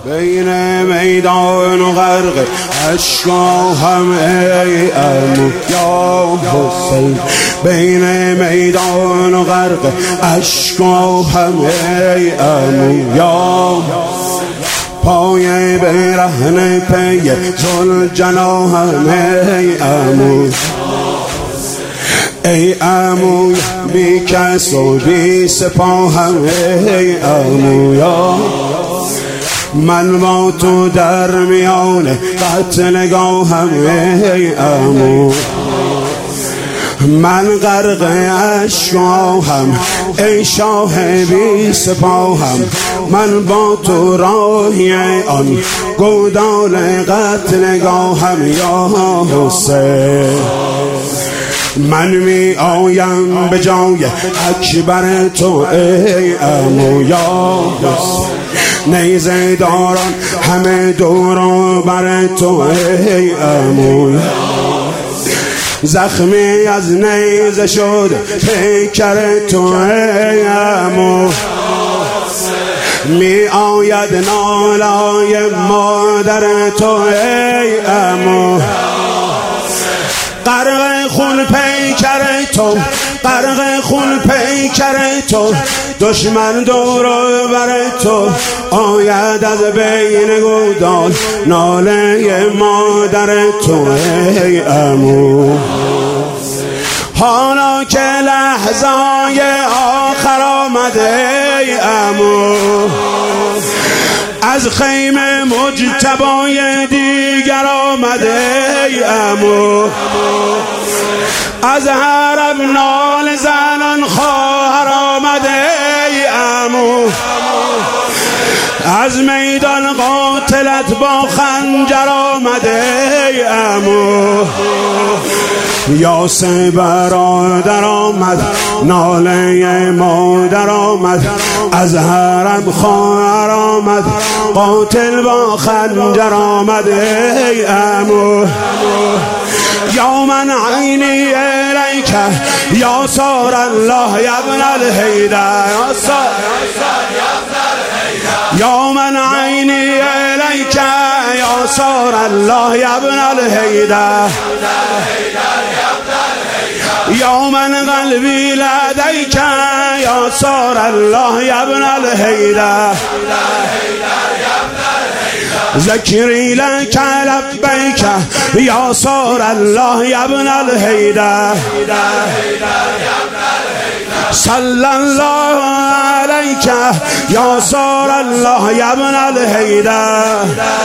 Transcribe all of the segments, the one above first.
بین میدان و غرق اشکا هم ای عمو یا حسین، بین میدان و غرق اشکا هم ای عمو یا پای برهنه پی ذوالجلال هم ای عمو، ای عمو بی کس و بی سپاهم ای عمو یا من با تو در میان قتلگاهم ای عمو، من غرق اشکاهم ای شاه بی سپاهم، من با تو راهی آن گودال قتلگاهم یا حسین، من می آیم به جای اکبر تو ای عمو یا حسین، نیزه داران همه دور و بر تو ای عمو، زخمی از نیزه شد پیکر تو ای عمو، می آید نالای مادر تو ای عمو، غرق خون پیکر تو، غرق خون پیکر تو، دشمن دور و بر تو آید از بین گودال ناله مادر تو ای عمو، حالا که لحظای آخر آمده ای عمو، از خیمه مجتبای دیگر آمده ای عمو، از حرم نال زنان خواهر آمده ای عمو، از میدان قاتلت با خنجر آمده ای عمو، یاسه برادر آمد ناله مادر آمد، از حرم خواهر آمد قاتل با خنجر آمد ای عمو، یا من عینی الیک یا سار الله یا ابن الحیدر، یا من عینی الیک یا سار الله یا ابن الحیدر، یا من قلبی لدیک یا سار الله یا ابن الحیدر، ذکری لک لبیک یا سار الله یا ابن الحیدر، صلی الله علیک یا سار الله یا ابن الحیدر،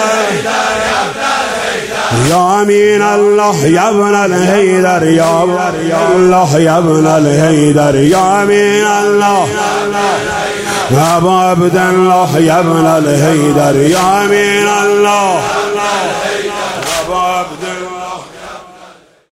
یا امین الله یا ابن الحیدر، یا الله یا ابن الحیدر، یا امین الله ابا عبدالله یا ابن الحیدر، یا امین الله